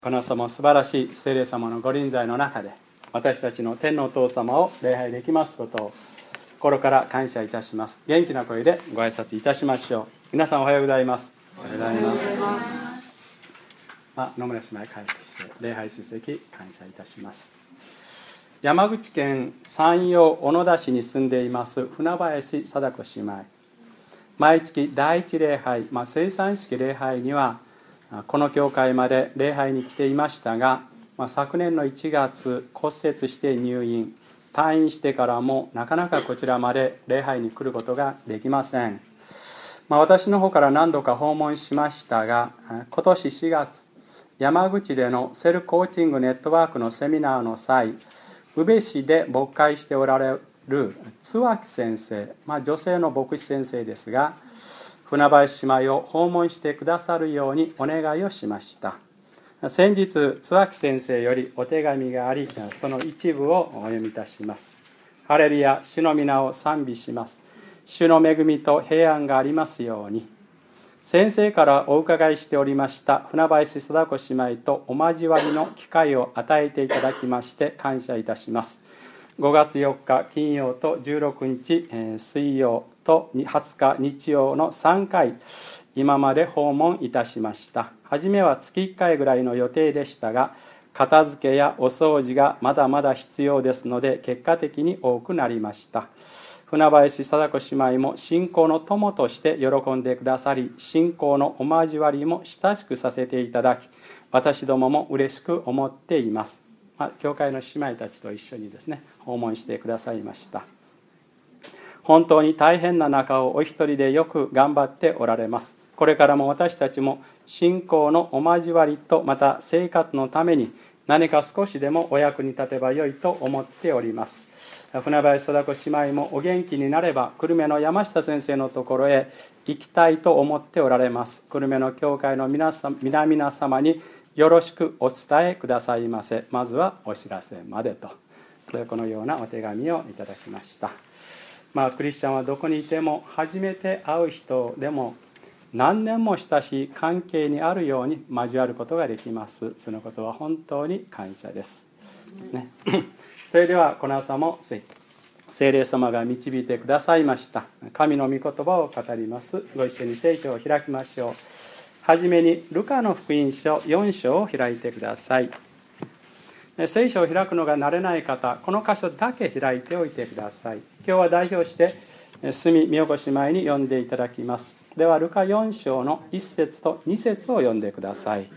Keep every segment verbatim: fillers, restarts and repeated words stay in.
この朝も素晴らしい聖霊様のご臨在の中で私たちの天のお父様を礼拝できますことを心から感謝いたします。元気な声でご挨拶いたしましょう。皆さんおはようございます。 おはようございます。 まあ、野村姉妹帰ってきて礼拝出席感謝いたします。山口県山陽小野田市に住んでいます船林貞子姉妹、毎月第一礼拝、まあ、生産式礼拝にはこの教会まで礼拝に来ていましたが、まあ、昨年のいちがつ骨折して入院、退院してからもなかなかこちらまで礼拝に来ることができません。まあ、私の方から何度か訪問しましたが、今年しがつ山口でのセルコーチングネットワークのセミナーの際、宇部市で牧会しておられる津脇先生、まあ、女性の牧師先生ですが、船林姉妹を訪問してくださるようにお願いをしました。先日津脇先生よりお手紙があり、その一部をお読みいたします。ハレルヤ、主の皆を賛美します。主の恵みと平安がありますように。先生からお伺いしておりました船林貞子姉妹とお交わりの機会を与えていただきまして感謝いたします。ごがつよっか金曜とじゅうろくにち水曜とはつか日曜のさんかい今まで訪問いたしました。初めは月いっかいぐらいの予定でしたが、片付けやお掃除がまだまだ必要ですので結果的に多くなりました。船林貞子姉妹も信仰の友として喜んでくださり、信仰のお交わりも親しくさせていただき、私どもも嬉しく思っています。まあ、教会の姉妹たちと一緒にですね訪問してくださいました。本当に大変な中をお一人でよく頑張っておられます。これからも私たちも信仰のお交わりとまた生活のために何か少しでもお役に立てばよいと思っております。船林貞子姉妹もお元気になれば久留米の山下先生のところへ行きたいと思っておられます。久留米の教会の皆様、皆々様によろしくお伝えくださいませ。まずはお知らせまでと、このようなお手紙をいただきました。まあ、クリスチャンはどこにいても初めて会う人でも何年も親しい関係にあるように交わることができます。そのことは本当に感謝です、ね、それではこの朝も聖霊様が導いてくださいました神の御言葉を語ります。ご一緒に聖書を開きましょう。はじめにルカの福音書よん章を開いてください。聖書を開くのが慣れない方、この箇所だけ開いておいてください。今日は代表して住美代子姉妹に読んでいただきます。ではルカよん章のいち節とに節を読んでください。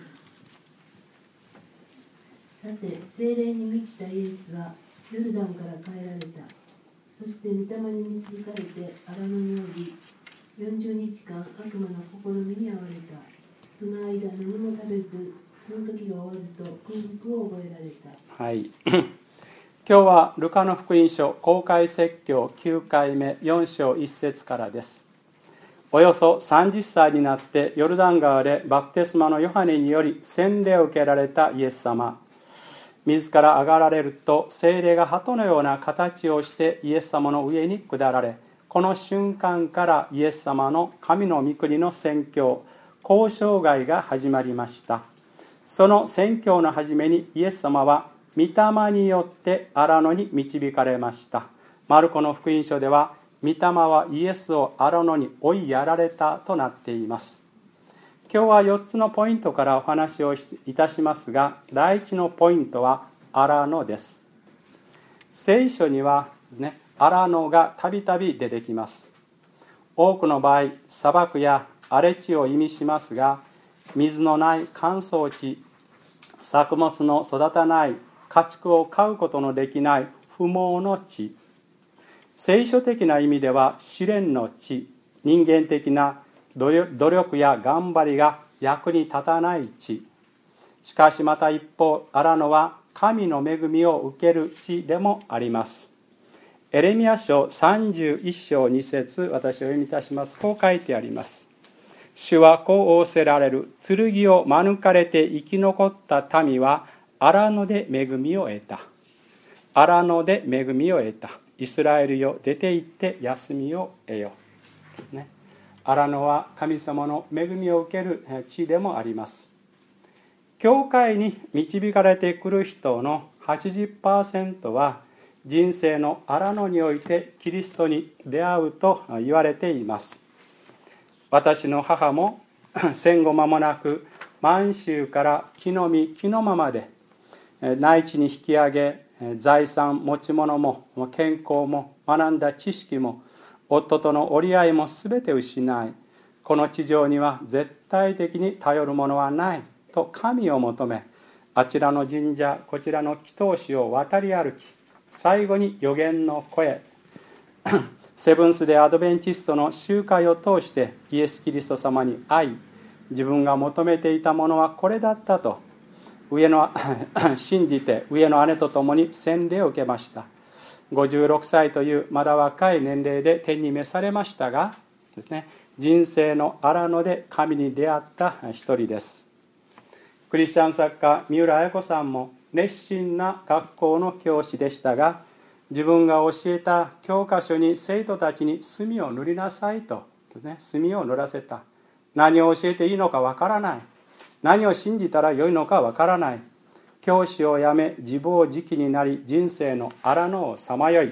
さて聖霊に満ちたイエスはヨルダンから帰られた。そして御霊に導かれて荒野に降り、よんじゅうにちかん悪魔の試みに遭われた。その間何も食べず、その時が終わると空腹を覚えられた。 はい今日はルカの福音書公開説教きゅうかいめよん章いち節からです。およそさんじゅっさいになってヨルダン川でバプテスマのヨハネにより洗礼を受けられたイエス様。自ら上がられると聖霊が鳩のような形をしてイエス様の上に下られ、この瞬間からイエス様の神の御国の宣教、交渉外が始まりました。その宣教の初めにイエス様は御霊によって荒野に導かれました。マルコの福音書では御霊はイエスを荒野に追いやられたとなっています。今日はよっつのポイントからお話をいたしますが、第一のポイントは荒野です。聖書には、ね、荒野がたびたび出てきます。多くの場合砂漠や荒れ地を意味しますが、水のない乾燥地、作物の育たない家畜を飼うことのできない不毛の地、聖書的な意味では試練の地、人間的な努力や頑張りが役に立たない地。しかしまた一方、荒野は神の恵みを受ける地でもあります。エレミヤ書さんじゅういっ章に節、私を読みいたします。こう書いてあります。主はこう仰せられる。剣を免れて生き残った民は荒野で恵みを得た。荒野で恵みを得た。イスラエルよ、出て行って休みを得よ、ね、荒野は神様の恵みを受ける地でもあります。 教会に導かれてくる人の はちじゅっパーセント は人生の荒野においてキリストに出会うと言われています。私の母も戦後間もなく満州から気の身気のままで内地に引き上げ、財産持ち物も健康も学んだ知識も夫との折り合いも全て失い、この地上には絶対的に頼るものはないと神を求め、あちらの神社こちらの祈祷師を渡り歩き、最後に預言の声セブンス・デ・アドベンチストの集会を通してイエス・キリスト様に会い、自分が求めていたものはこれだったと上の信じて上の姉と共に洗礼を受けました。ごじゅうろくさいというまだ若い年齢で天に召されましたがですね、人生の荒野で神に出会った一人です。クリスチャン作家三浦綾子さんも熱心な学校の教師でしたが、自分が教えた教科書に生徒たちに墨を塗りなさいと、ね、墨を塗らせた。何を教えていいのかわからない、何を信じたらよいのかわからない。教師を辞め自暴自棄になり、人生の荒野をさまよい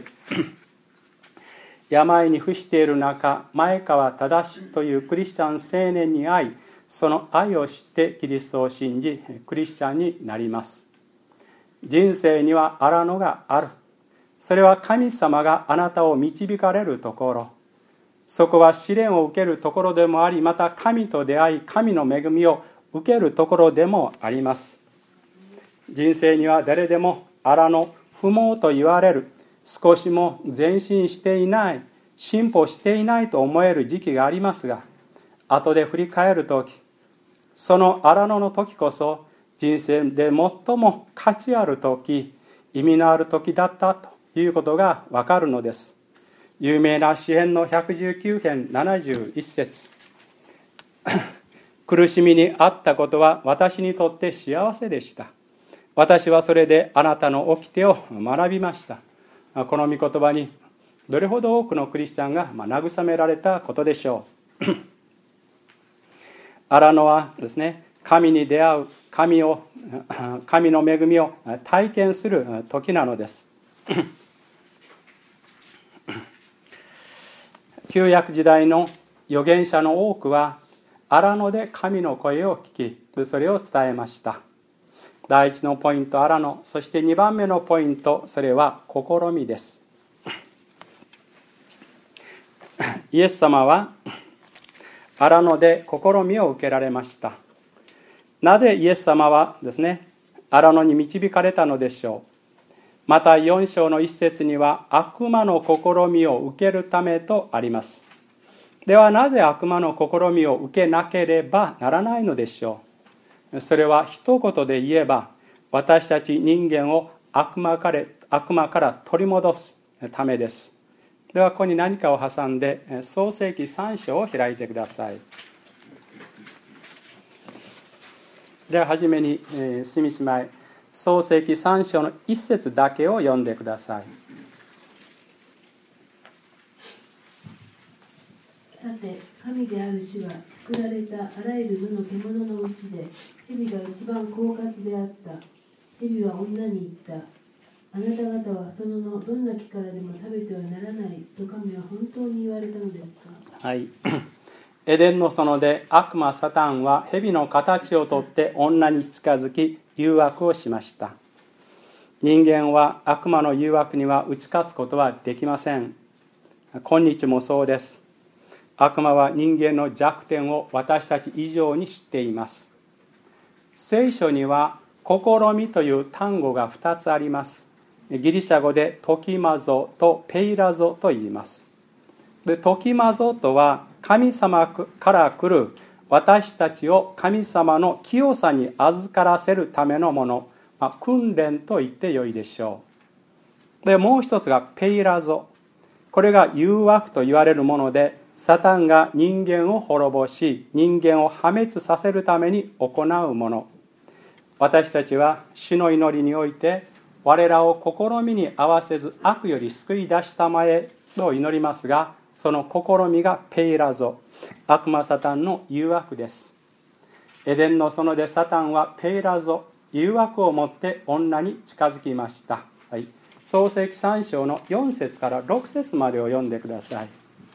病に伏している中、前川正というクリスチャン青年に会い、その愛を知ってキリストを信じクリスチャンになります。人生には荒野がある。それは神様があなたを導かれるところ、そこは試練を受けるところでもあり、また神と出会い神の恵みを受けるところでもあります。人生には誰でも荒野、不毛と言われる、少しも前進していない、進歩していないと思える時期がありますが、後で振り返るとき、その荒野の時こそ人生で最も価値ある時、意味のある時だったということがわかるのです。有名な詩編のひゃくじゅうきゅう編ななじゅういち節苦しみにあったことは私にとって幸せでした。私はそれであなたの掟を学びました。この御言葉にどれほど多くのクリスチャンが慰められたことでしょう。荒野はですね、神に出会う、神を神の恵みを体験する時なのです。旧約時代の預言者の多くは荒野で神の声を聞き、それを伝えました。第一のポイント、荒野。そしてにばんめのポイント、それは試みです。イエス様は荒野で試みを受けられました。なぜイエス様はですね、荒野に導かれたのでしょう。またよん章の一節には悪魔の試みを受けるためとあります。ではなぜ悪魔の試みを受けなければならないのでしょう。それは一言で言えば、私たち人間を悪魔から、悪魔から取り戻すためです。ではここに何かを挟んで創世記さん章を開いてください。では初めに、えー、住姉妹、創世記さん章の一節だけを読んでください。 さて、神である主は作られたあらゆる野の獣のうちで蛇が一番狡猾であった。蛇は女に言った。あなた方はそののどんな木からでも食べてはならないと神は本当に言われたのですか。 はい。エデンの園で悪魔サタンは蛇の形をとって女に近づき誘惑をしました。人間は悪魔の誘惑には打ち勝つことはできません。今日もそうです。悪魔は人間の弱点を私たち以上に知っています。聖書には試みという単語がふたつあります。ギリシャ語でトキマゾとペイラゾと言います。で、トキマゾとは神様から来る私たちを神様の清さに預からせるためのもの、まあ、訓練と言ってよいでしょう。で、もう一つがペイラゾ。これが誘惑と言われるもので、サタンが人間を滅ぼし、人間を破滅させるために行うもの。私たちは主の祈りにおいて、我らを試みに合わせず悪より救い出したまえと祈りますが、その試みがペイラゾ、悪魔サタンの誘惑です。 エデンの園でサタンはペイラゾ、誘惑を持って女に近づきました。はい、創世記さん章のよん節からろく節までを読んでください。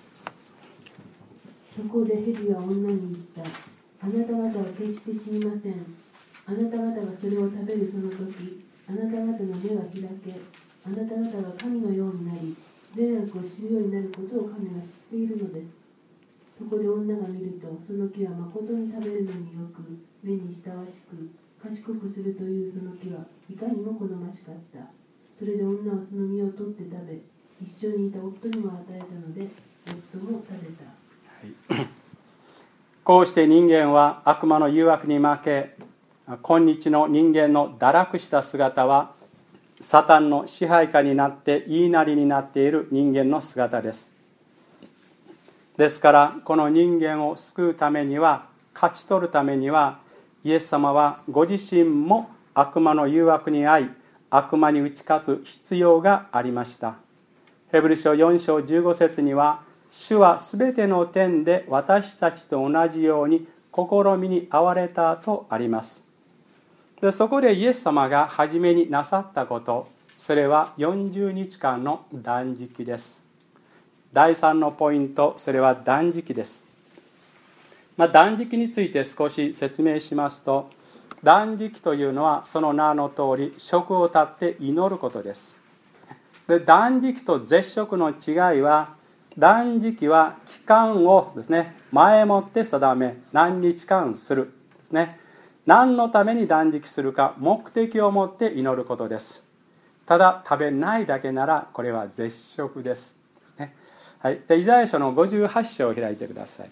そこで蛇は女に言った。あなた方は決して死にません。あなた方がそれを食べるその時、あなた方の目が開け、あなた方が神のようになり、善悪を知るようになることを神が知っているのです。そこで女が見ると、その木はまことに食べるのによく、目に親しく、賢くするというその木はいかにも好ましかった。それで女はその実を取って食べ、一緒にいた夫にも与えたので、夫も食べた。 はい、こうして人間は悪魔の誘惑に負け、今日の人間の堕落した姿はサタンの支配下になって言いなりになっている人間の姿です。ですからこの人間を救うためには、勝ち取るためには、イエス様はご自身も悪魔の誘惑に遭い、悪魔に打ち勝つ必要がありました。ヘブル書よん章じゅうご節には、主はすべての点で私たちと同じように試みに遭われたとあります。でそこでイエス様が初めになさったこと、それはよんじゅうにちかんの断食です。だいさんのポイント、それは断食です。まあ、断食について少し説明しますと、断食というのはその名の通り食を断って祈ることです。で断食と絶食の違いは、断食は期間をですね、前もって定め何日間するですね。何のために断食するか、目的を持って祈ることです。ただ食べないだけならこれは絶食です。はい、でイザヤ書のごじゅうはち章を開いてください。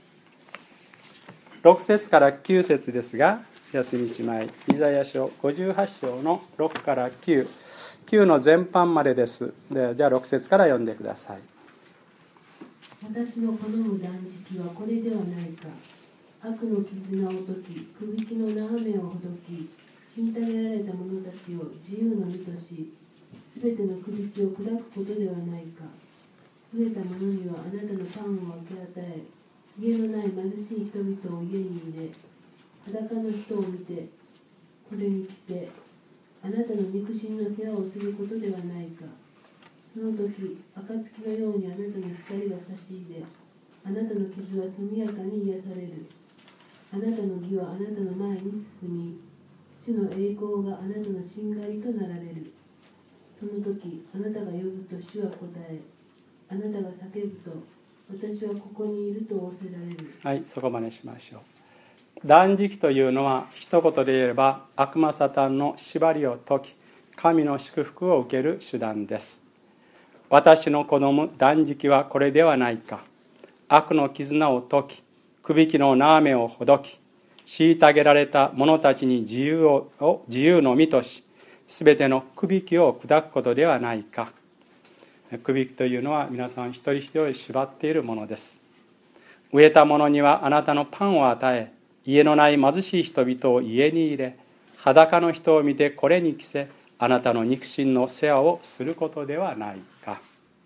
ろく節からきゅう節ですが、休みしまい、イザヤ書ごじゅうはち章のろくからきゅう、きゅうの前半までです。でじゃあろく節から読んでください。 私の好む断食はこれではないか。悪の絆を解き、くびきの眺めをほどき、虐げられた者たちを自由の身とし、すべてのくびきを砕くことではないか。飢えた者にはあなたのパンを分け与え、家のない貧しい人々を家に入れ、裸の人を見て、これに着せ、あなたの肉親の世話をすることではないか。その時、暁のようにあなたの光が差し入れ、あなたの傷は速やかに癒される。あなたの義はあなたの前に進み、主の栄光があなたのしんがりとなられる。その時、あなたが呼ぶと主は答え、あなたが叫ぶと、私はここにいると仰せられる。はい、 そこまでしましょう。断食というのは一言で言えば、悪魔サタンの縛りを解き、神の祝福を受ける手段です。私の好む断食はこれではないか。悪の絆を解き、くびきの眺めをほどき、虐げられた者たちに自由を自由の身とし、すべてのくびきを砕くことではないか。くびきというのは皆さん一人一人縛っているものです。飢えた者にはあなたのパンを与え、家のない貧しい人々を家に入れ、裸の人を見てこれに着せ、あなたの肉親の世話をすることではないか。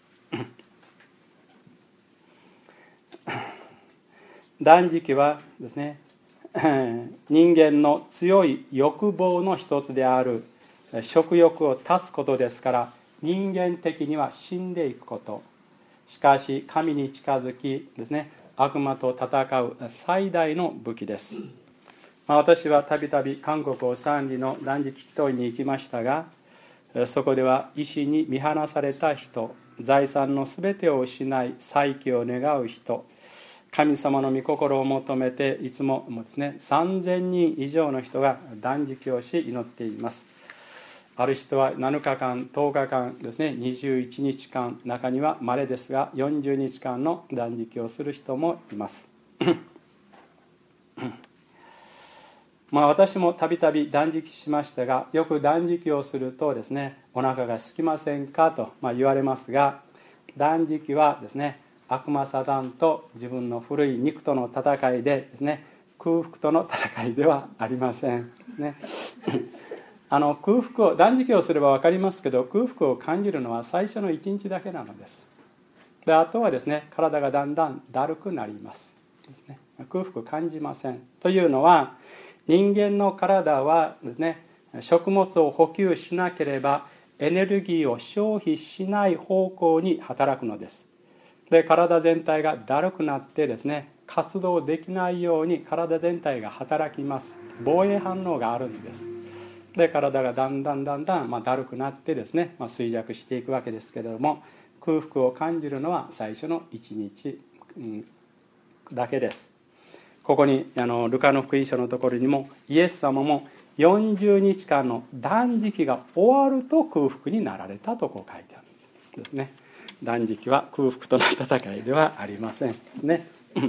断食はですね、人間の強い欲望の一つである食欲を断つことですから、人間的には死んでいくこと。しかし神に近づきですね、悪魔と戦う最大の武器です。まあ、私はたびたび韓国オサンリの断食祈祷に行きましたが、そこでは医師に見放された人、財産のすべてを失い再起を願う人、神様の御心を求めていつもですね、さんぜんにん以上の人が断食をし祈っています。ある人はなのかかん、とおかかんですね、にじゅういちにちかん、中には稀ですがよんじゅうにちかんの断食をする人もいますまあ私もたびたび断食しましたが、よく断食をするとですね、お腹が空きませんかと、まあ、言われますが、断食はですね、悪魔サタンと自分の古い肉との戦いでですね、空腹との戦いではありませんねあの空腹を断食をすれば分かりますけど、空腹を感じるのは最初のいちにちだけなのです。であとはですね、体がだんだんだるくなりますですね。 空腹感じません。というのは、人間の体はですね、食物を補給しなければエネルギーを消費しない方向に働くのです。で、体全体がだるくなってですね、活動できないように体全体が働きます。防衛反応があるんです。で、体がだんだんだんだん、まあ、だるくなってですね、まあ、衰弱していくわけですけれども、空腹を感じるのは最初のいちにち、うん、だけです。ここにあのルカの福音書のところにも、イエス様もよんじゅうにちかんの断食が終わると空腹になられたとこう書いてあるんですね。断食は空腹との戦いではありませんですね。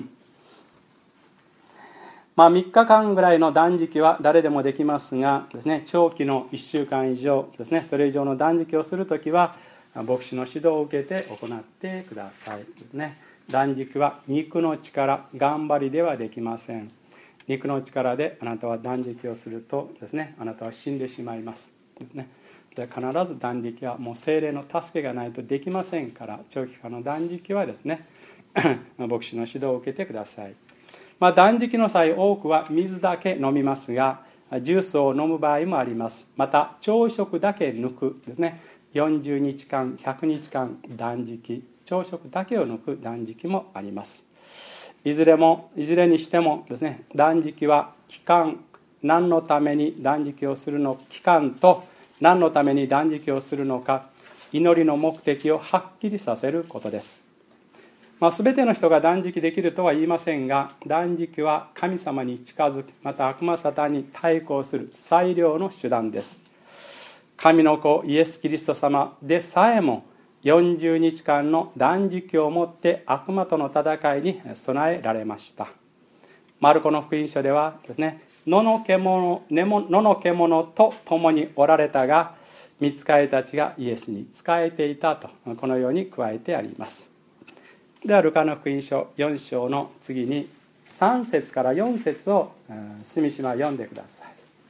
まあみっかかんぐらいの断食は誰でもできますがですね、長期のいっしゅうかん以上ですね、それ以上の断食をするときは牧師の指導を受けて行ってくださいですね。断食は肉の力、頑張りではできません。肉の力であなたは断食をするとですね、あなたは死んでしまいますですね。で、必ず断食はもう聖霊の助けがないとできませんから、長期間の断食はですね牧師の指導を受けてください。まあ、断食の際、多くは水だけ飲みますが、ジュースを飲む場合もあります。また朝食だけ抜くですね、よんじゅうにちかん、ひゃくにちかん断食、朝食だけを抜く断食もあります。いずれもいずれにしてもですね、断食は期間、何のために断食をするの期間と何のために断食をするのか、祈りの目的をはっきりさせることです。まあ、全ての人が断食できるとは言いませんが、断食は神様に近づき、また悪魔サタンに対抗する最良の手段です。神の子イエス・キリスト様でさえもよんじゅうにちかんの断食をもって悪魔との戦いに備えられました。マルコの福音書ではですね、野の獣、野の獣と共におられたが、御使いたちがイエスに仕えていたと、このように加えてあります。ではルカの福音書よん章の次にさん節からよん節を住島読んでください。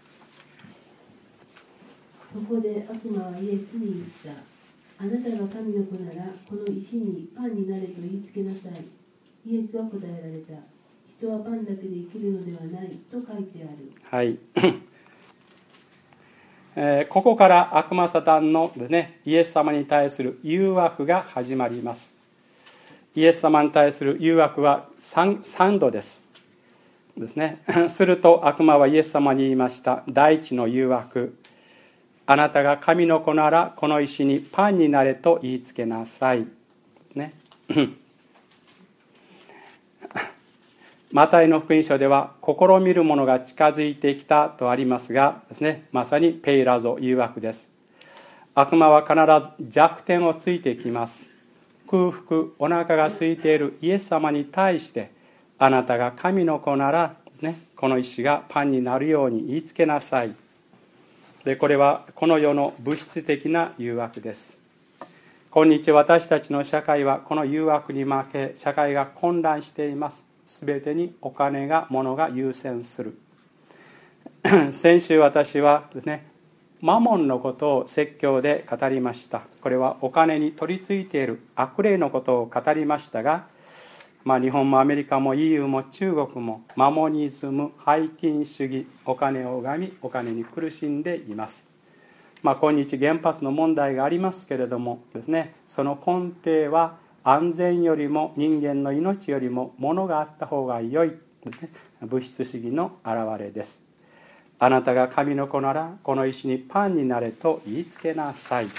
そこで悪魔はイエスに言った。あなたが神の子ならこの石にパンになれと言いつけなさい。イエスは答えられた。人はパンだけで生きるのではないと書いてある。はい、 えー、ここから悪魔サタンのですね、イエス様に対する誘惑が始まります。イエス様に対する誘惑は 3, 3度ですですね。すると悪魔はイエス様に言いました。第一の誘惑、あなたが神の子ならこの石にパンになれと言いつけなさい、ね、マタイの福音書では試みる者が近づいてきたとありますがですね、まさにペイラゾ誘惑です。悪魔は必ず弱点をついてきます。空腹、お腹が空いているイエス様に対して、あなたが神の子なら、ね、この石がパンになるように言いつけなさい。で、これはこの世の物質的な誘惑です。今日私たちの社会はこの誘惑に負け、社会が混乱しています。すべてにお金が、物が優先する。先週私はですね、マモンのことを説教で語りました。これはお金に取り付いている悪霊のことを語りましたが、まあ、日本もアメリカも イーユー も中国もマモニズム、拝金主義、お金を拝みお金に苦しんでいます。まあ、今日原発の問題がありますけれどもですね、その根底は安全よりも人間の命よりも物があった方が良い、物質主義の表れです。あなたが神の子ならこの石にパンになれと言いつけなさい。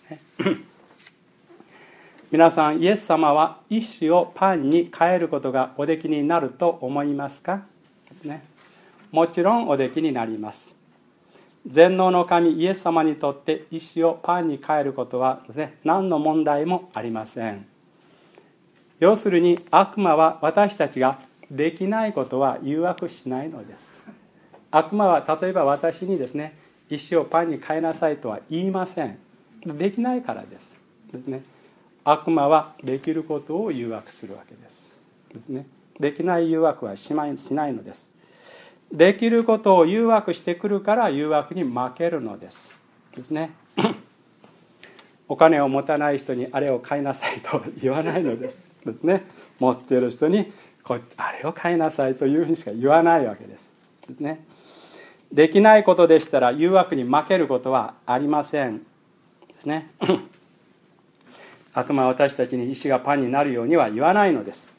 皆さん、イエス様は石をパンに変えることがおできになると思いますか、ね、もちろんおできになります。全能の神イエス様にとって石をパンに変えることはですね、何の問題もありません。要するに悪魔は私たちができないことは誘惑しないのです。悪魔は例えば私にですね、石をパンに変えなさいとは言いません。できないからです。ですね、悪魔はできることを誘惑するわけです。ですね、できない誘惑はしないのです。できることを誘惑してくるから誘惑に負けるのです。ですね。お金を持たない人にあれを買いなさいとは言わないのです。ですね。持っている人にこあれを変えなさいというふうにしか言わないわけです、ね、できないことでしたら誘惑に負けることはありませんですね悪魔は私たちに石がパンになるようには言わないのです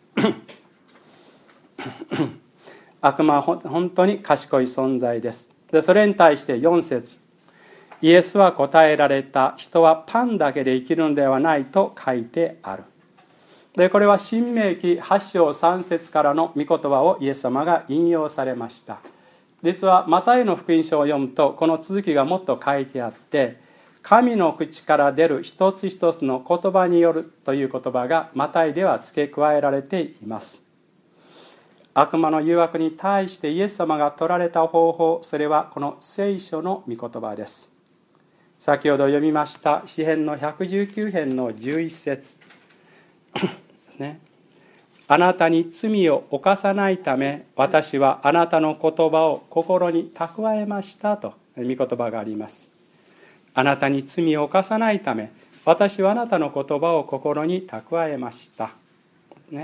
悪魔は本当に賢い存在です。でそれに対してよん節、イエスは答えられた、人はパンだけで生きるのではないと書いてある。でこれは新明記はち章さん節からの御言葉をイエス様が引用されました。実はマタイの福音書を読むとこの続きがもっと書いてあって、神の口から出る一つ一つの言葉によるという言葉がマタイでは付け加えられています。悪魔の誘惑に対してイエス様が取られた方法、それはこの聖書の御言葉です。先ほど読みました詩編のひゃくじゅうきゅう編のじゅういち節ですね。あなたに罪を犯さないため私はあなたの言葉を心に蓄えましたと御言葉があります。あなたに罪を犯さないため私はあなたの言葉を心に蓄えましたね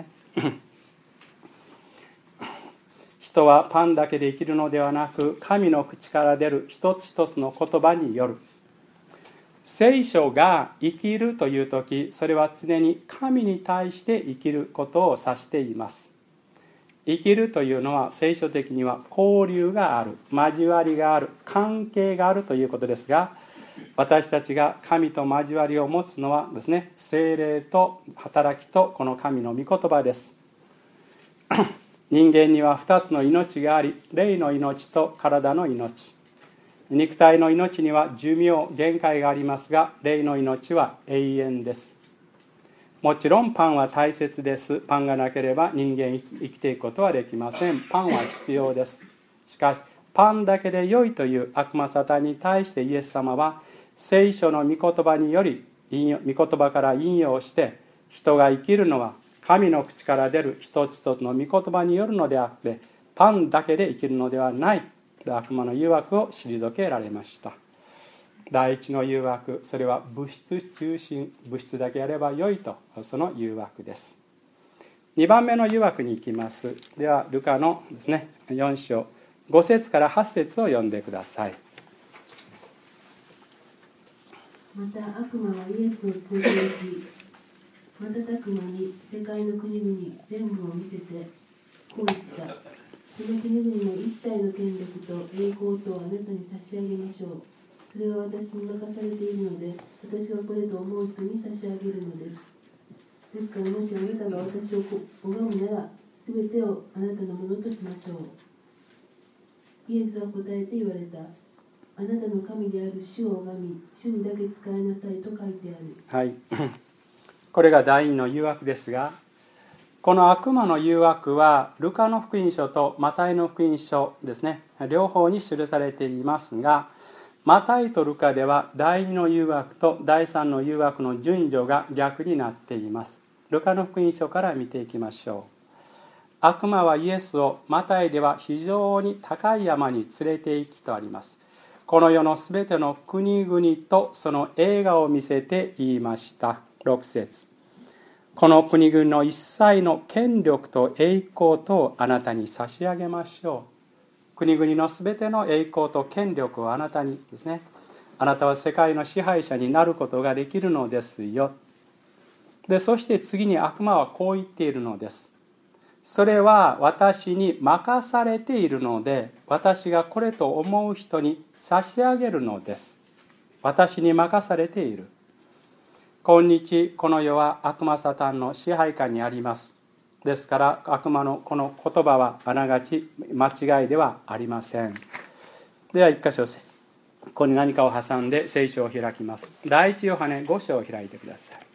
人はパンだけで生きるのではなく、神の口から出る一つ一つの言葉による。聖書が生きるというとき、それは常に神に対して生きることを指しています。生きるというのは聖書的には交流がある、交わりがある、関係があるということですが、私たちが神と交わりを持つのはですね、聖霊と働きとこの神の御言葉です。人間には二つの命があり、霊の命と体の命。肉体の命には寿命、限界がありますが、霊の命は永遠です。もちろんパンは大切です。パンがなければ人間生きていくことはできません。パンは必要です。しかし、パンだけで良いという悪魔サタンに対してイエス様は、聖書の御言葉により、御言葉から引用して、人が生きるのは、神の口から出る一つ一つの御言葉によるのであって、パンだけで生きるのではないと悪魔の誘惑を退けられました。第一の誘惑、それは物質中心、物質だけやればよいと、その誘惑です。にばんめの誘惑に行きます。ではルカのですね、よん章ご節からはち節を読んでください。 また悪魔はイエスを連れて行き、瞬く間に世界の国々全部を見せてこう言った。この国々の一切の権力と栄光とをあなたに差し上げましょう。それは私に任されているので、私がこれと思う人に差し上げるのです。ですからもしあなたが私を拝むなら、すべてをあなたのものとしましょう。イエスは答えて言われた。あなたの神である主を拝み、主にだけ仕えなさいと書いてある。 はいこれが第二の誘惑ですが、この悪魔の誘惑はルカの福音書とマタイの福音書ですね、両方に記されていますが、マタイとルカでは第二の誘惑と第三の誘惑の順序が逆になっています。ルカの福音書から見ていきましょう。悪魔はイエスをマタイでは非常に高い山に連れて行きとあります。この世のすべての国々とその栄華を見せて言いました。ろく節、この国々の一切の権力と栄光とをあなたに差し上げましょう。国々のすべての栄光と権力をあなたにですね、あなたは世界の支配者になることができるのですよ。で、そして次に悪魔はこう言っているのです。それは私に任されているので、私がこれと思う人に差し上げるのです。私に任されている。今日この世は悪魔サタンの支配下にあります。ですから悪魔のこの言葉はあながち間違いではありません。では一箇所、ここに何かを挟んで聖書を開きます。第一ヨハネご章を開いてください。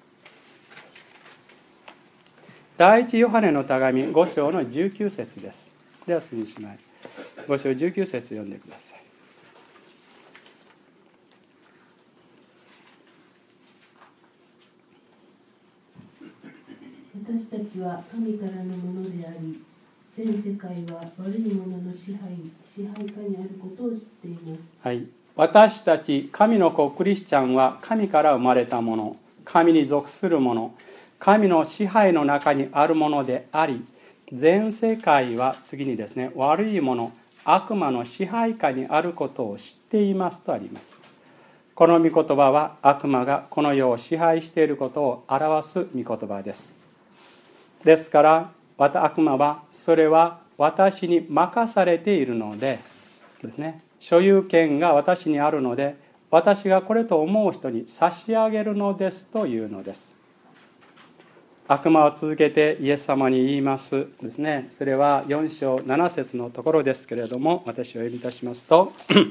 第一ヨハネの手紙ご章のじゅうきゅう節です。では杉姉妹、ご章じゅうきゅう節読んでください。 私たちは神からのものであり、全世界は悪いものの支配、支配下にあることを知っています。 はい、私たち神の子クリスチャンは神から生まれたもの、神に属するもの、 神の支配の中にあるものであり、全世界は次にですね、悪いもの、悪魔の支配下にあることを知っていますとあります。この御言葉は悪魔がこの世を支配していることを表す御言葉です。ですから悪魔はそれは私に任されているのでですね、所有権が私にあるので、私がこれと思う人に差し上げるのですというのです。悪魔は続けてイエス様に言いますですね。それはよん章なな節のところですけれども、私を読みいたしますと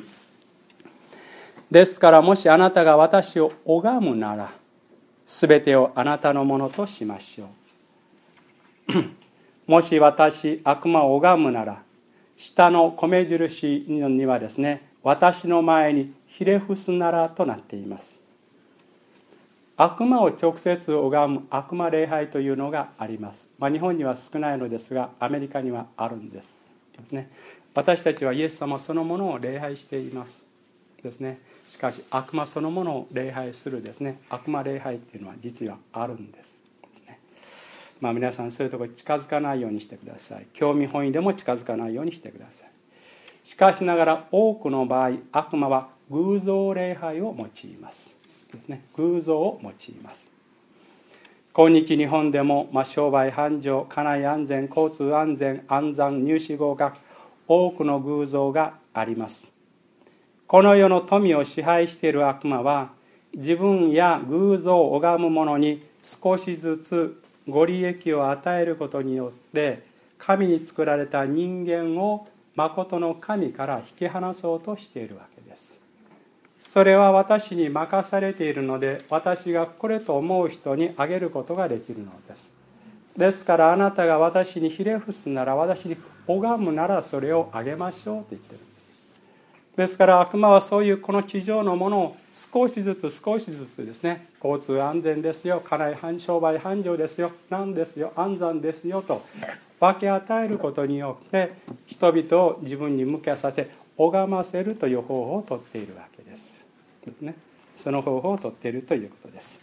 ですからもしあなたが私を拝むなら、すべてをあなたのものとしましょうもし私悪魔を拝むなら、下の米印にはですね、私の前にひれ伏すならとなっています。悪魔を直接拝む悪魔礼拝というのがあります。まあ、日本には少ないのですが、アメリカにはあるんですですね。私たちはイエス様そのものを礼拝していますですね。しかし悪魔そのものを礼拝するですね、悪魔礼拝っていうのは実はあるんですですね。まあ、皆さんそういうところに近づかないようにしてください。興味本位でも近づかないようにしてください。しかしながら多くの場合、悪魔は偶像礼拝を用いますですね。偶像を用います。今日日本でも、まあ、商売繁盛、家内安全、交通安全、安産、入試合格、多くの偶像があります。この世の富を支配している悪魔は、自分や偶像を拝む者に少しずつご利益を与えることによって神に作られた人間を誠の神から引き離そうとしているわけです。それは私に任されているので、私がこれと思う人にあげることができるのです。ですからあなたが私にひれ伏すなら、私に拝むならそれをあげましょうと言ってるんです。ですから悪魔はそういうこの地上のものを少しずつ少しずつですね、交通安全ですよ、家内繁商売繁盛ですよ、なんですよ、安産ですよと分け与えることによって人々を自分に向けさせ拝ませるという方法をとっているわけですですね。その方法をとっているということです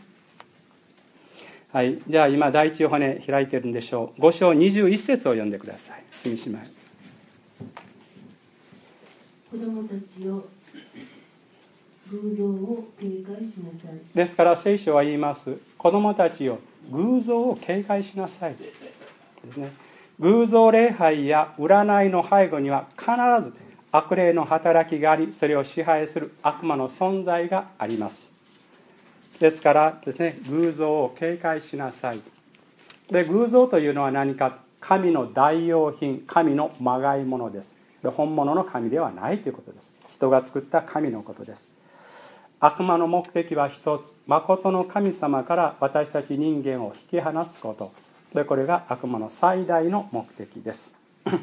はい、じゃあ今第一ヨハネ開いてるんでしょう。ご章にじゅういち節を読んでください。住姉妹。 子供たちよ、偶像を警戒しなさい。 ですから聖書は言います。子供たちよ、偶像を警戒しなさいですね。偶像礼拝や占いの背後には必ず悪霊の働きがあり、それを支配する悪魔の存在があります。ですからですね、偶像を警戒しなさい。で、偶像というのは何か、神の代用品、神のまがいものです。で、本物の神ではないということです。人が作った神のことです。悪魔の目的は一つ、誠の神様から私たち人間を引き離すこと。で、これが悪魔の最大の目的です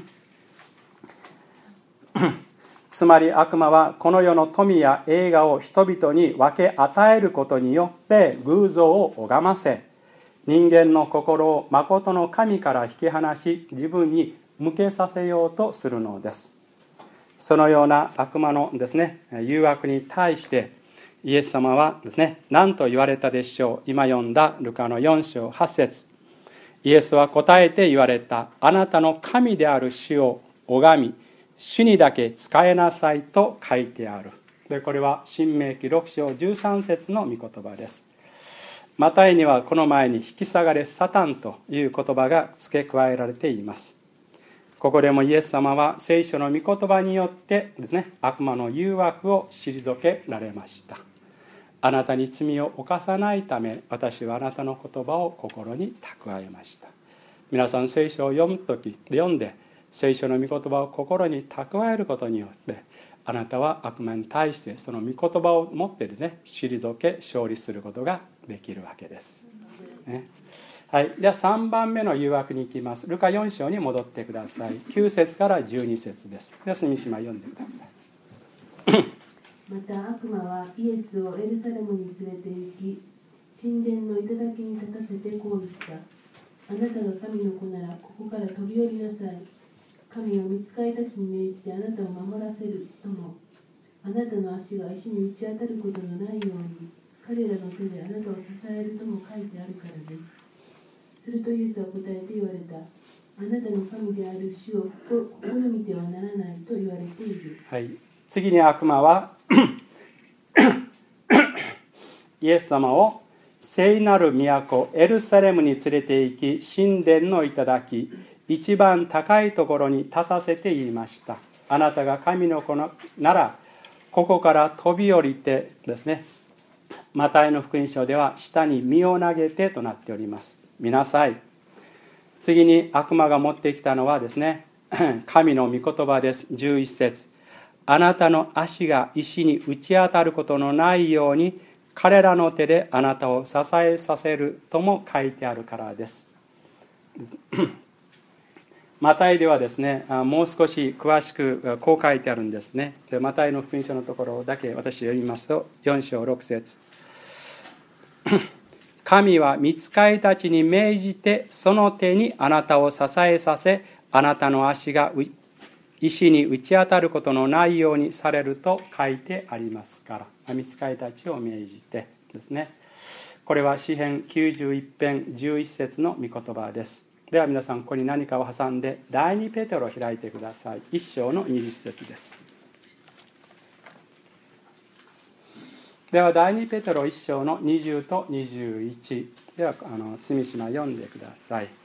つまり悪魔はこの世の富や栄華を人々に分け与えることによって偶像を拝ませ、人間の心を誠の神から引き離し、自分に向けさせようとするのです。そのような悪魔のですね、誘惑に対してイエス様はですね、何と言われたでしょう。今読んだルカのよん章はち節、イエスは答えて言われた。あなたの神である主を拝み、主にだけ仕えなさいと書いてある。で、これは申命記ろく章じゅうさん節の御言葉です。マタイにはこの前に引き下がれサタンという言葉が付け加えられています。ここでもイエス様は聖書の御言葉によってですね、悪魔の誘惑を退けられました。あなたに罪を犯さないため、私はあなたの言葉を心に蓄えました。皆さん聖書を読むとき、読んで聖書の御言葉を心に蓄えることによって、あなたは悪魔に対してその御言葉を持ってるね、退け勝利することができるわけです、ね。はい、ではさんばんめの誘惑に行きます。ルカよん章に戻ってください。きゅう節からじゅうに節です。では住島読んでくださいまた悪魔はイエスをエルサレムに連れて行き、神殿の頂に立たせてこう言った。あなたが神の子ならここから飛び降りなさい。神は御使いたちに命じてあなたを守らせるとも、あなたの足が石に打ち当たることのないように彼らの手であなたを支えるとも書いてあるからです。するとイエスは答えて言われた。あなたの神である主を試みてはならないと言われている。 はい、次に悪魔はイエス様を聖なる都エルサレムに連れて行き、神殿の頂、一番高いところに立たせて言いました。あなたが神の子なら、ここから飛び降りてですね、マタイの福音書では下に身を投げてとなっております。見なさい。次に悪魔が持ってきたのはですね、神の御言葉です。じゅういち節、あなたの足が石に打ち当たることのないように彼らの手であなたを支えさせるとも書いてあるからです。マタイではですね、もう少し詳しくこう書いてあるんですね。でマタイの福音書のところだけ私読みますと、よん章ろく節、神は御使いたちに命じてその手にあなたを支えさせ、あなたの足が石に打ち当たることのないようにされると書いてありますから、御使いたちを命じてですね。これは詩編きゅうじゅういち編じゅういち節の御言葉です。では皆さん、ここに何かを挟んで第二ペテロを開いてください。いち章のにじゅう節です。では第二ペテロいち章のにじゅうとにじゅういちではあの住島読んでください。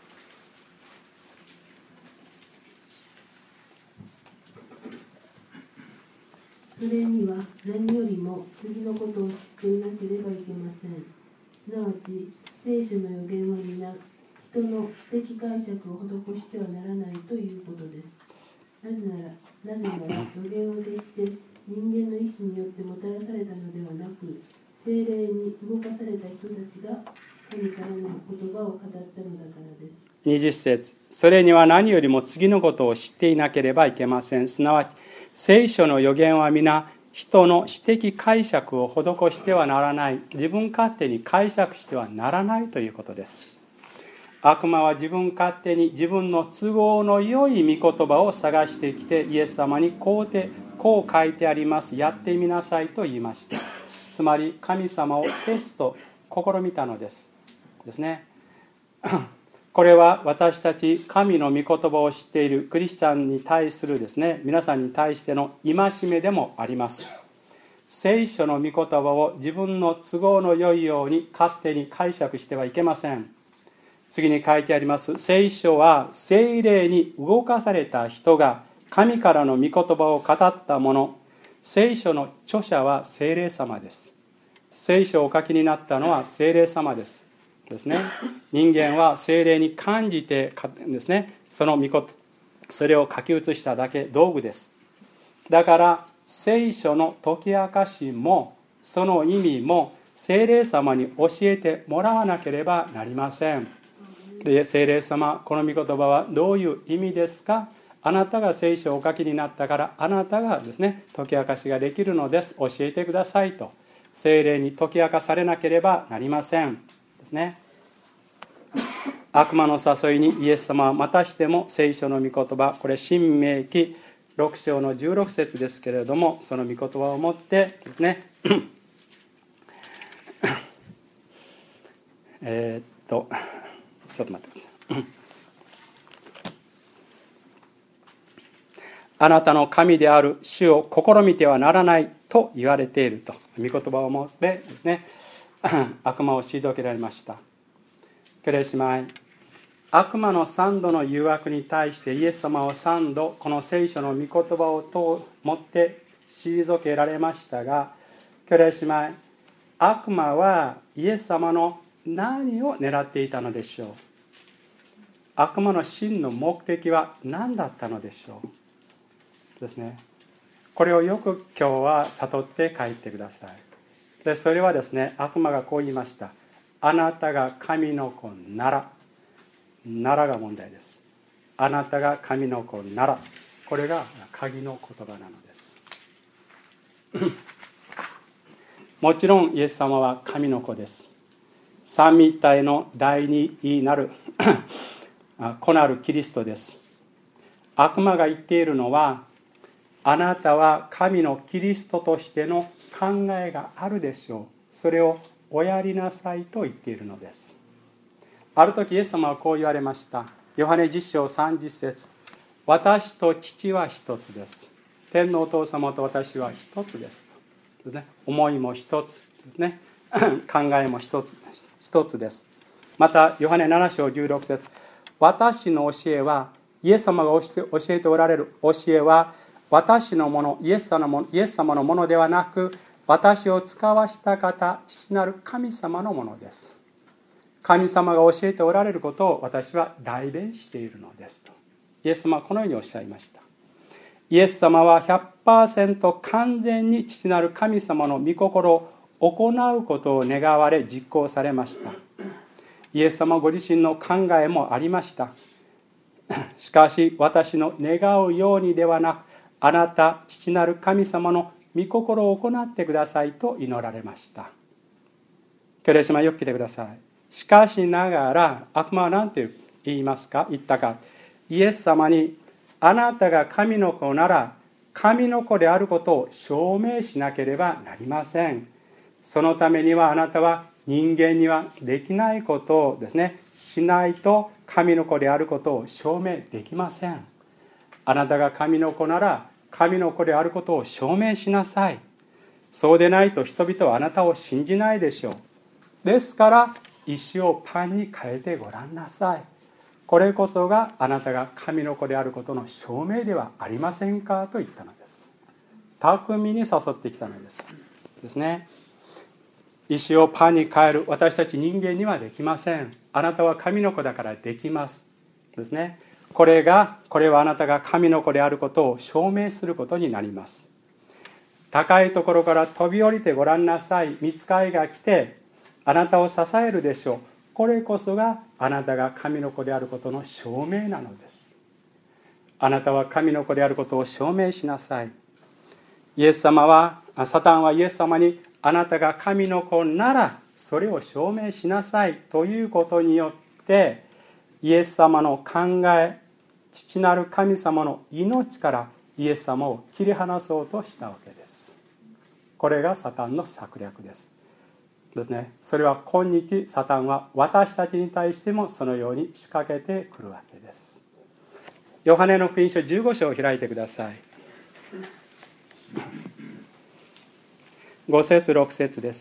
それには何よりも次のことを知っていなければいけません。すなわち聖書の予言は皆人の私的解釈を施してはならないということです。なぜなら、なぜなら予言は決して人間の意志によってもたらされたのではなく、聖霊に動かされた人たちが神からの言葉を語ったのだからです。 にじゅう節、それには何よりも次のことを知っていなければいけません。すなわち聖書の予言は皆人の私的解釈を施してはならない、自分勝手に解釈してはならないということです。悪魔は自分勝手に自分の都合の良い御言葉を探してきて、イエス様にこうてこう書いてあります、やってみなさいと言いました。つまり神様をテスト試みたのですですね。これは私たち神の御言葉を知っているクリスチャンに対するですね、皆さんに対しての戒めでもあります。聖書の御言葉を自分の都合の良いように勝手に解釈してはいけません。次に書いてあります。聖書は聖霊に動かされた人が神からの御言葉を語ったもの。聖書の著者は聖霊様です。聖書をお書きになったのは聖霊様ですですね。人間は聖霊に感じてですね、その御言それを書き写しただけ、道具です。だから聖書の解き明かしもその意味も聖霊様に教えてもらわなければなりません。で、聖霊様、この御言葉はどういう意味ですか？あなたが聖書をお書きになったから、あなたがですね、解き明かしができるのです。教えてくださいと、聖霊に解き明かされなければなりませんですね。悪魔の誘いにイエス様はまたしても聖書の御言葉、これ申命記ろく章のじゅうろく節ですけれども、その御言葉をもってですねえっとちょっと待ってください。あなたの神である主を試みてはならないと言われていると、御言葉をもってですね、悪魔を退けられました。けれしまい、悪魔の三度の誘惑に対してイエス様は三度この聖書の御言葉をと持って退けられましたが、けれしまい、悪魔はイエス様の何を狙っていたのでしょう。悪魔の真の目的は何だったのでしょうですね。これをよく今日は悟って帰ってください。でそれはですね、悪魔がこう言いました。あなたが神の子なら、ならが問題です。あなたが神の子なら、これが鍵の言葉なのです。もちろんイエス様は神の子です。三位一体の第二位なる子なるキリストです。悪魔が言っているのは、あなたは神のキリストとしての考えがあるでしょう。それをおやりなさいと言っているのです。ある時イエス様はこう言われました。ヨハネじゅっ章さんじゅっ節、私と父は一つです。天のお父様と私は一つですと、ね、思いも一つですね考えも一つ一つです。またヨハネなな章じゅうろく節、私の教えは、イエス様が教えておられる教えは私のもの、イエス様のもの、イエス様のものではなく、私を使わした方、父なる神様のものです。神様が教えておられることを私は代弁しているのですと、イエス様はこのようにおっしゃいました。イエス様は ひゃくパーセント 完全に父なる神様の御心を行うことを願われ実行されました。イエス様ご自身の考えもありました。しかし私の願うようにではなく、あなた父なる神様の御心を行ってくださいと祈られました。兄弟姉妹よく聞いてください。しかしながら悪魔は何て言いますか言ったか、イエス様に、あなたが神の子なら神の子であることを証明しなければなりません。そのためにはあなたは人間にはできないことをですねしないと神の子であることを証明できません。あなたが神の子なら神の子であることを証明しなさい。そうでないと人々はあなたを信じないでしょう。ですから石をパンに変えてごらんなさい。これこそがあなたが神の子であることの証明ではありませんかと言ったのです。巧みに誘ってきたのですですね。石をパンに変える私たち人間にはできません。あなたは神の子だからできますですね。これがこれはあなたが神の子であることを証明することになります。高いところから飛び降りてごらんなさい。御使いが来てあなたを支えるでしょう。これこそがあなたが神の子であることの証明なのです。あなたは神の子であることを証明しなさい。イエス様はサタンはイエス様に、あなたが神の子ならそれを証明しなさいということによってイエス様の考え、父なる神様の命からイエス様を切り離そうとしたわけです。これがサタンの策略ですですね。それは今日サタンは私たちに対してもそのように仕掛けてくるわけです。ヨハネの福音書じゅうご章を開いてください。ご節ろく節です。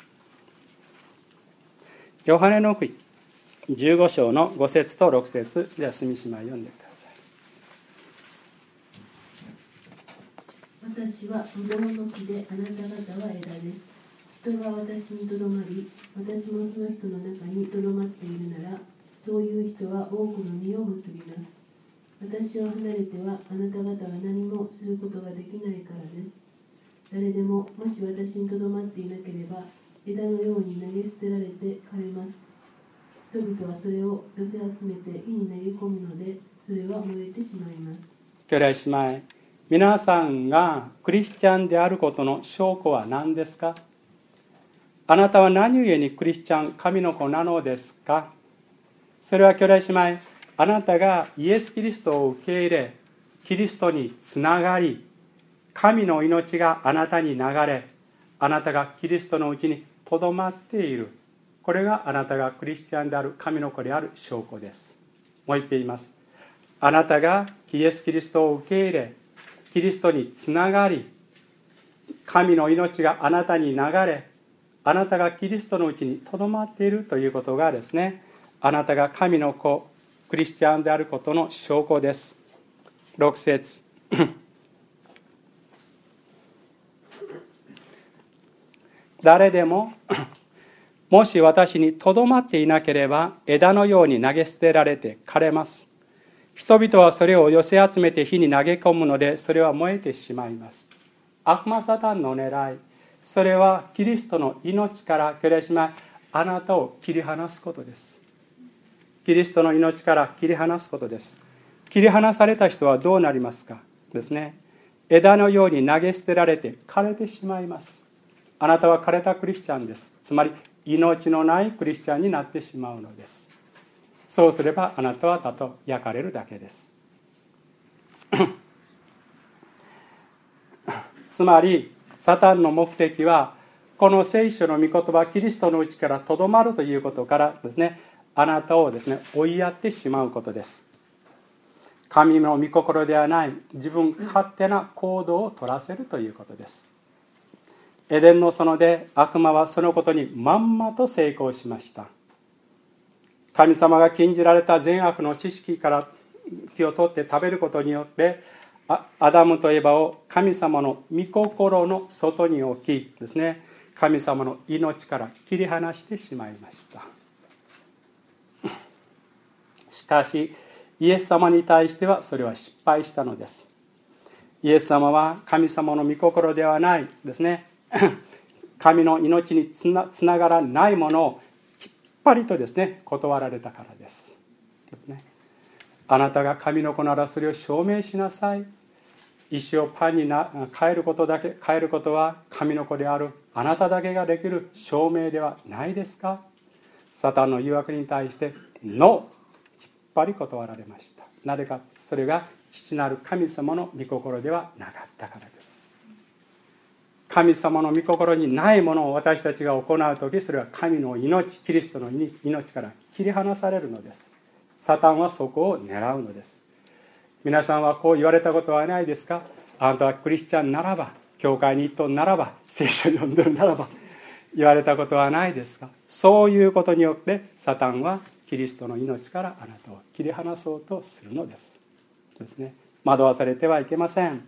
ヨハネの福音じゅうご章のご節とろく節では住島へ読んでください。 私はブドウの木で、あなた方は枝です。人が私にとどまり、私もその人の中にとどまっているなら、そういう人は多くの実を結びます。私を離れてはあなた方は何もすることができないからです。誰でももし私にとどまっていなければ、枝のように投げ捨てられて枯れます。人々はそれを寄せ集めて火に投げ込むので、それは燃えてしまいます。 兄弟姉妹、皆さんがクリスチャンであることの証拠は何ですか？あなたは何故にクリスチャン、神の子なのですか？それは兄弟姉妹、あなたがイエス・キリストを受け入れ、キリストにつながり、神の命があなたに流れ、あなたがキリストのうちにとどまっている。これがあなたがクリスチャンである神の子である証拠です。もう一遍言います。あなたがイエス・キリストを受け入れ、キリストにつながり、神の命があなたに流れ、あなたがキリストのうちにとどまっているということがですね、あなたが神の子、クリスチャンであることの証拠です。ろく節誰でももし私にとどまっていなければ枝のように投げ捨てられて枯れます。人々はそれを寄せ集めて火に投げ込むので、それは燃えてしまいます。悪魔サタンの狙い、それはキリストの命から兄弟姉妹、あなたを切り離すことです。キリストの命から切り離すことです。切り離された人はどうなりますかですね。枝のように投げ捨てられて枯れてしまいます。あなたは枯れたクリスチャンです。つまり命のないクリスチャンになってしまうのです。そうすればあなたはたと焼かれるだけです。つまりサタンの目的はこの聖書の御言葉、キリストのうちからとどまるということからですね、あなたをですね、追いやってしまうことです。神の御心ではない自分勝手な行動を取らせるということです。エデンの園で悪魔はそのことにまんまと成功しました。神様が禁じられた善悪の知識から木を取って食べることによってアダムとエバを神様の御心の外に置きですね、神様の命から切り離してしまいました。しかしイエス様に対してはそれは失敗したのです。イエス様は神様の御心ではないですね、神の命につ な, つながらないものをきっぱりとですね断られたからです。あなたが神の子ならそれを証明しなさい。石をパンにな変えることだけ変えることは神の子であるあなただけができる証明ではないですか。サタンの誘惑に対してノー、きっぱり断られました。なぜか、それが父なる神様の御心ではなかったからです。神様の御心にないものを私たちが行うとき、それは神の命、キリストの命から切り離されるのです。サタンはそこを狙うのです。皆さんはこう言われたことはないですか。あなたはクリスチャンならば、教会に行っとんならば、聖書を読んでるならば、言われたことはないですか。そういうことによってサタンはキリストの命からあなたを切り離そうとするのですですね。惑わされてはいけません。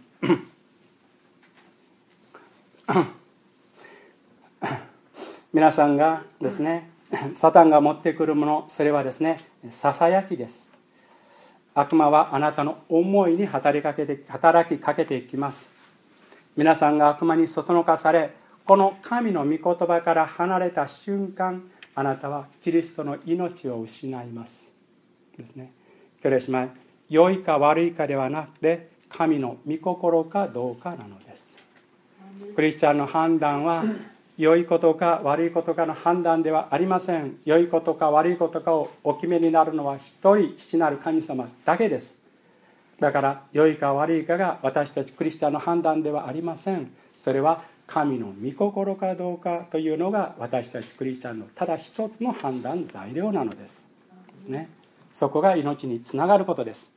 皆さんがですね、サタンが持ってくるもの、それはですね、ささやきです。悪魔はあなたの思いに働きかけて、働きかけていきます。皆さんが悪魔にそそのかされ、この神の御言葉から離れた瞬間、あなたはキリストの命を失いますですね。今日姉妹、良いか悪いかではなくて神の御心かどうかなのです。クリスチャンの判断は良いことか悪いことかの判断ではありません。良いことか悪いことかをお決めになるのは一人、父なる神様だけです。だから良いか悪いかが私たちクリスチャンの判断ではありません。それは神の御心かどうかというのが私たちクリスチャンのただ一つの判断材料なのです、ね、そこが命につながることです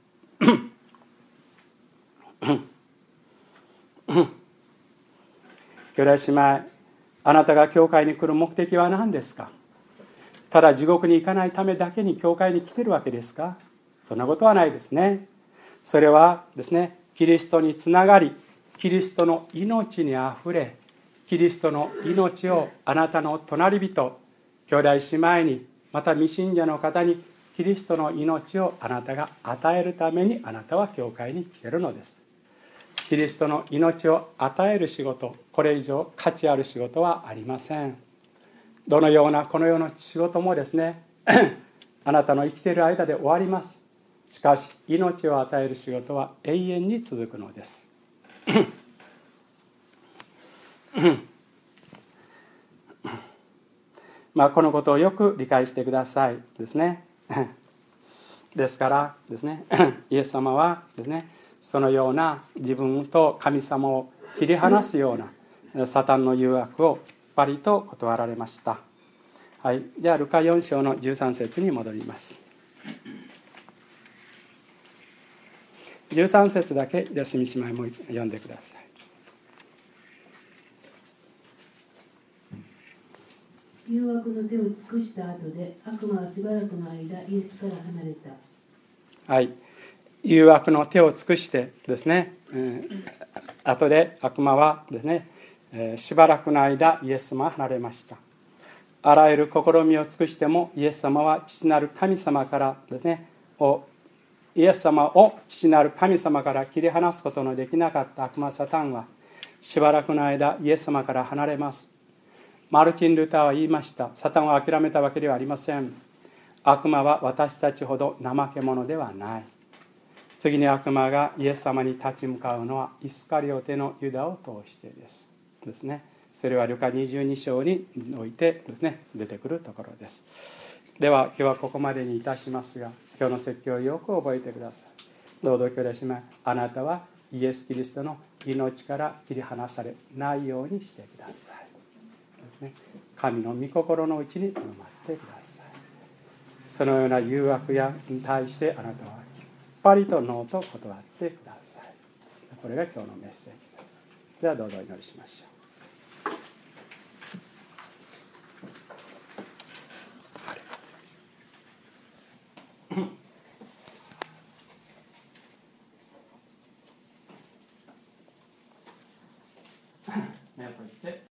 兄弟姉妹、あなたが教会に来る目的は何ですか。ただ地獄に行かないためだけに教会に来てるわけですか。そんなことはないですね。それはですね、キリストにつながり、キリストの命にあふれ、キリストの命をあなたの隣人、兄弟姉妹に、また未信者の方にキリストの命をあなたが与えるためにあなたは教会に来ているのです。キリストの命を与える仕事、これ以上価値ある仕事はありません。どのようなこの世の仕事もですねあなたの生きている間で終わります。しかし命を与える仕事は永遠に続くのですまあこのことをよく理解してくださいですねですからですねイエス様はですね、そのような自分と神様を切り離すようなサタンの誘惑をきっぱりと断られました。はい、じゃあルカよん章のじゅうさん節に戻ります。じゅうさん節だけで住姉妹も読んでください。 誘惑の手を尽くした後で悪魔はしばらくの間イエスから離れた。 はい、誘惑の手を尽くしてですね、えー、後で悪魔はですね、えー、しばらくの間イエス様は離れました。あらゆる試みを尽くしてもイエス様は父なる神様からですねをイエス様を父なる神様から切り離すことのできなかった悪魔サタンはしばらくの間イエス様から離れます。マルチン・ルターは言いました。サタンは諦めたわけではありません。悪魔は私たちほど怠け者ではない。次に悪魔がイエス様に立ち向かうのはイスカリオテのユダを通してですですね。それはルカにじゅうに章においてですね出てくるところです。では今日はここまでにいたしますが、今日の説教をよく覚えてください。どうぞ兄弟姉妹、あなたはイエス・キリストの命から切り離されないようにしてください。 ね、神の御心のうちにとどまってください。そのような誘惑やに対してあなたはきっぱりとノーと断ってください。これが今日のメッセージです。ではどうぞお祈りしましょう。目を閉じて